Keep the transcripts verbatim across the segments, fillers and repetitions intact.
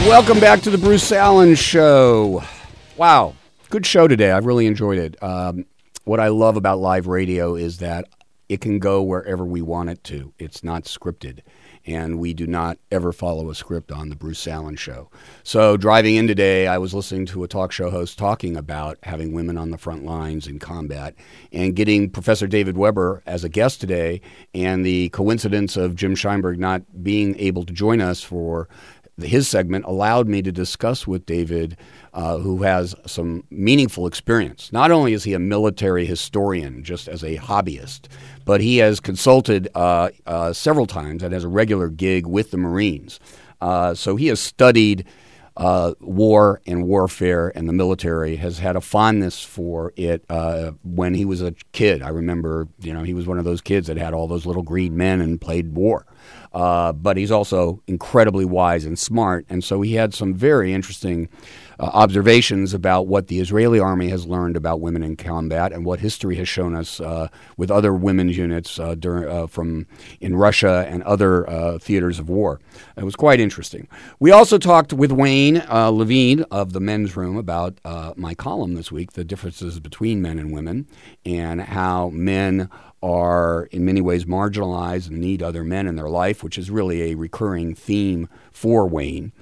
Welcome back to the Bruce Allen Show. Wow, good show today. I really enjoyed it. Um, what I love about live radio is that it can go wherever we want it to. It's not scripted, and we do not ever follow a script on the Bruce Allen Show. So driving in today, I was listening to a talk show host talking about having women on the front lines in combat and getting Professor David Weber as a guest today, and the coincidence of Jim Scheinberg not being able to join us for his segment allowed me to discuss with David, uh, who has some meaningful experience. Not only is he a military historian, just as a hobbyist, but he has consulted uh, uh, several times and has a regular gig with the Marines. Uh, so he has studied uh, war and warfare and the military, has had a fondness for it uh, when he was a kid. I remember, you know, he was one of those kids that had all those little green men and played war. Uh, but he's also incredibly wise and smart, and so he had some very interesting uh, observations about what the Israeli army has learned about women in combat and what history has shown us uh, with other women's units uh, during, uh, from in Russia and other uh, theaters of war. It was quite interesting. We also talked with Wayne uh, Levine of the Men's Room about uh, my column this week, the differences between men and women, and how men are in many ways marginalized and need other men in their life, which is really a recurring theme for Wayne.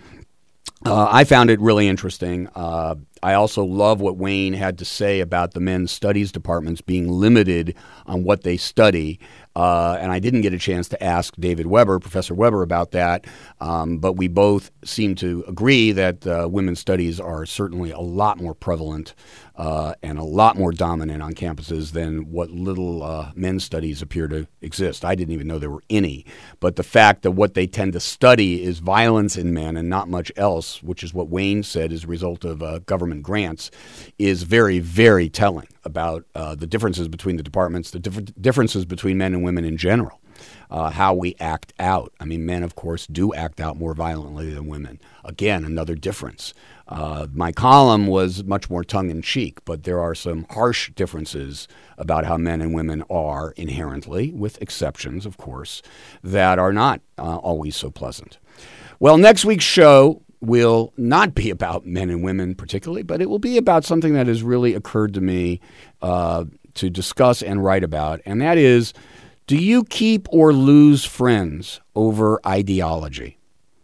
Uh, I found it really interesting. Uh, I also love what Wayne had to say about the men's studies departments being limited on what they study. Uh, and I didn't get a chance to ask David Weber, Professor Weber, about that. Um, but we both seem to agree that uh, women's studies are certainly a lot more prevalent uh, and a lot more dominant on campuses than what little uh, men's studies appear to exist. I didn't even know there were any. But the fact that what they tend to study is violence in men and not much else, which is what Wayne said is a result of uh, government grants, is very, very telling about uh, the differences between the departments, the diff- differences between men and women in general, uh, how we act out. I mean, men, of course, do act out more violently than women. Again, another difference. Uh, my column was much more tongue-in-cheek, but there are some harsh differences about how men and women are inherently, with exceptions, of course, that are not uh, always so pleasant. Well, next week's show will not be about men and women particularly, but it will be about something that has really occurred to me uh, to discuss and write about, and that is, do you keep or lose friends over ideology?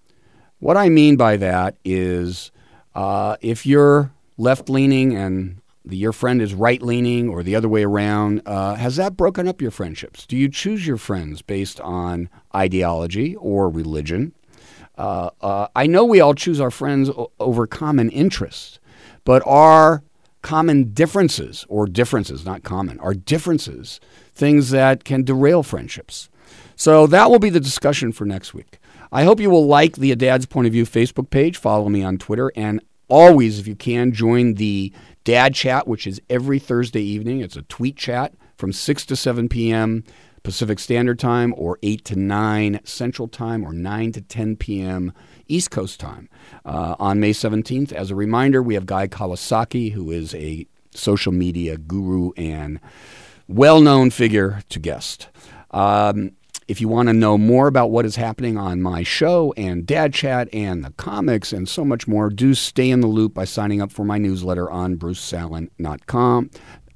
What I mean by that is uh, if you're left-leaning and the, your friend is right-leaning or the other way around, uh, has that broken up your friendships? Do you choose your friends based on ideology or religion? Uh, uh, I know we all choose our friends o- over common interests, but are common differences, or differences, not common, are differences things that can derail friendships? So that will be the discussion for next week. I hope you will like the A Dad's Point of View Facebook page, follow me on Twitter, and always, if you can, join the Dad Chat, which is every Thursday evening. It's a tweet chat from six to seven p.m. Pacific Standard Time, or eight to nine Central Time, or nine to ten p.m. East Coast Time uh, on May seventeenth. As a reminder, we have Guy Kawasaki, who is a social media guru and well-known figure to guest. Um, if you want to know more about what is happening on my show and Dad Chat and the comics and so much more, do stay in the loop by signing up for my newsletter on bruce allen dot com.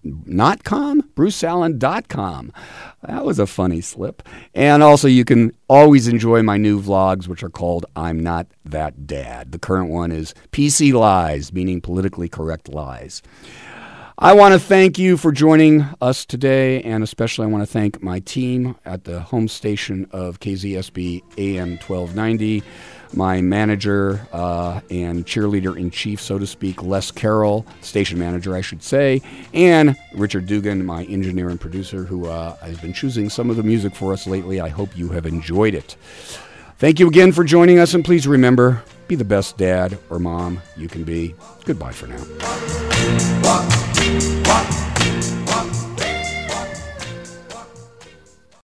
Not com? bruce allen dot com. That was a funny slip. And also, you can always enjoy my new vlogs, which are called I'm Not That Dad. The current one is P C Lies, meaning politically correct lies. I want to thank you for joining us today, and especially I want to thank my team at the home station of K Z S B A M twelve ninety, my manager uh, and cheerleader-in-chief, so to speak, Les Carroll, station manager, I should say, and Richard Dugan, my engineer and producer, who uh, has been choosing some of the music for us lately. I hope you have enjoyed it. Thank you again for joining us, and please remember, be the best dad or mom you can be. Goodbye for now.